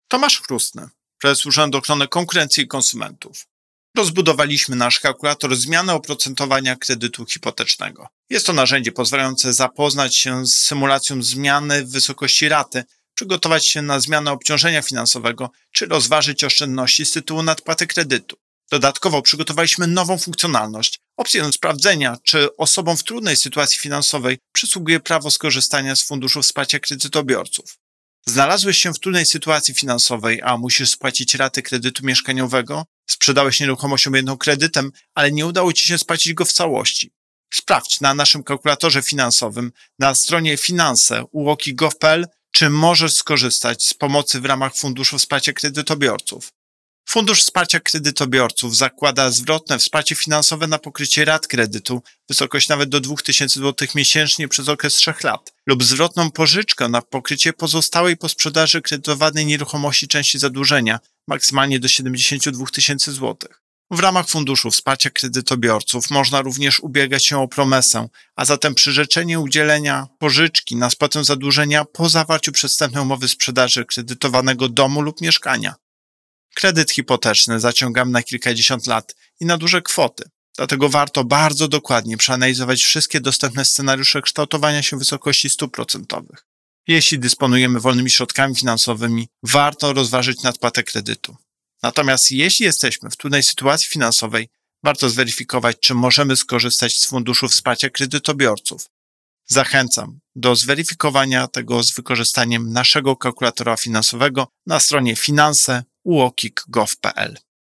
Tomasz Chrustny, prezes Urzędu Ochrony Konkurencji i Konsumentów. Rozbudowaliśmy nasz kalkulator zmiany oprocentowania kredytu hipotecznego. Jest to narzędzie pozwalające zapoznać się z symulacją zmiany wysokości raty, przygotować się na zmianę obciążenia finansowego czy rozważyć oszczędności z tytułu nadpłaty kredytu. Dodatkowo przygotowaliśmy nową funkcjonalność, opcję sprawdzenia, czy osobom w trudnej sytuacji finansowej przysługuje prawo skorzystania z Funduszu Wsparcia Kredytobiorców. Znalazłeś się w trudnej sytuacji finansowej, a musisz spłacić raty kredytu mieszkaniowego? Sprzedałeś nieruchomość objętą kredytem, ale nie udało Ci się spłacić go w całości. Sprawdź na naszym kalkulatorze finansowym na stronie finanse.uoki.gov.pl, czy możesz skorzystać z pomocy w ramach Funduszu Wsparcia Kredytobiorców. Fundusz Wsparcia Kredytobiorców zakłada zwrotne wsparcie finansowe na pokrycie rat kredytu, wysokość nawet do 2000 zł miesięcznie przez okres 3 lat, lub zwrotną pożyczkę na pokrycie pozostałej po sprzedaży kredytowanej nieruchomości części zadłużenia, maksymalnie do 72 000 zł. W ramach Funduszu Wsparcia Kredytobiorców można również ubiegać się o promesę, a zatem przyrzeczenie udzielenia pożyczki na spłatę zadłużenia po zawarciu przedstępnej umowy sprzedaży kredytowanego domu lub mieszkania. Kredyt hipoteczny zaciągamy na kilkadziesiąt lat i na duże kwoty. Dlatego warto bardzo dokładnie przeanalizować wszystkie dostępne scenariusze kształtowania się wysokości stóp procentowych. Jeśli dysponujemy wolnymi środkami finansowymi, warto rozważyć nadpłatę kredytu. Natomiast jeśli jesteśmy w trudnej sytuacji finansowej, warto zweryfikować, czy możemy skorzystać z Funduszu Wsparcia Kredytobiorców. Zachęcam do zweryfikowania tego z wykorzystaniem naszego kalkulatora finansowego na stronie finanse.uokik.gov.pl.